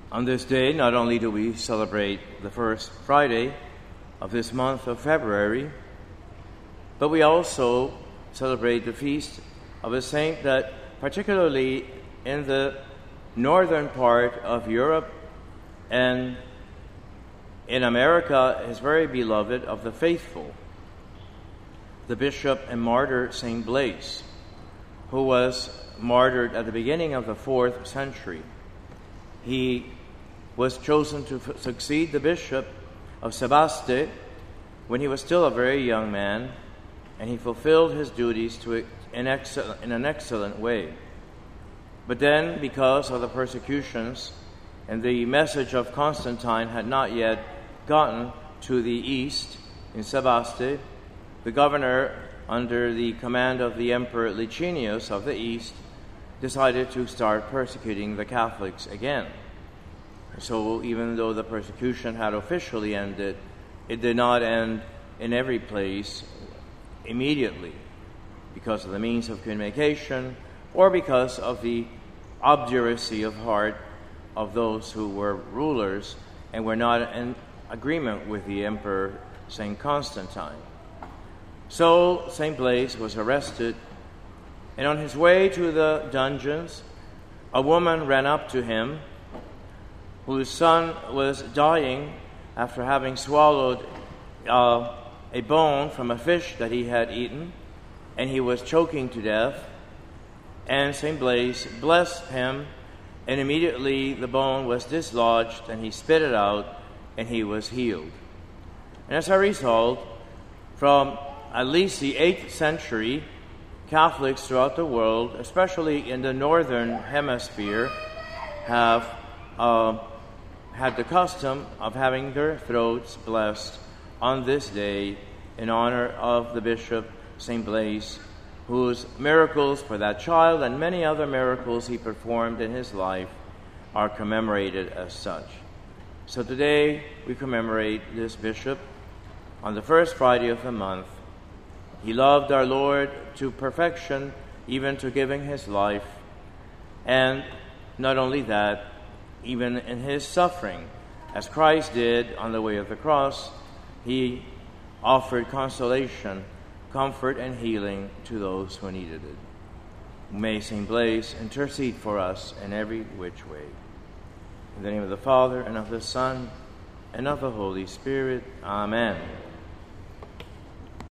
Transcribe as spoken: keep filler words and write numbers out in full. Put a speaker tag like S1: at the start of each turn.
S1: On this day, not only do we celebrate the first Friday of this month of February, but we also celebrate the feast of a saint that, particularly in the northern part of Europe and in America, is very beloved of the faithful, the bishop and martyr Saint Blaise, who was martyred at the beginning of the fourth century. He was chosen to f- succeed the bishop of Sebaste when he was still a very young man, and he fulfilled his duties to in, excel- in an excellent way. But then, because of the persecutions, and the message of Constantine had not yet gotten to the east in Sebaste, the governor, under the command of the Emperor Licinius of the east, decided to start persecuting the Catholics again. So even though the persecution had officially ended, it did not end in every place immediately because of the means of communication or because of the obduracy of heart of those who were rulers and were not in agreement with the Emperor Saint Constantine. So Saint Blaise was arrested, and on his way to the dungeons, a woman ran up to him whose son was dying after having swallowed uh, a bone from a fish that he had eaten, and he was choking to death. And Saint Blaise blessed him, and immediately the bone was dislodged, and he spit it out, and he was healed. And as a result, from at least the eighth century, Catholics throughout the world, especially in the northern hemisphere, have uh, had the custom of having their throats blessed on this day in honor of the Bishop Saint Blaise, whose miracles for that child and many other miracles he performed in his life are commemorated as such. So today we commemorate this bishop on the first Friday of the month. He loved our Lord to perfection, even to giving his life. And not only that, even in his suffering, as Christ did on the way of the cross, he offered consolation, comfort, and healing to those who needed it. May Saint Blaise intercede for us in every which way. In the name of the Father, and of the Son, and of the Holy Spirit. Amen.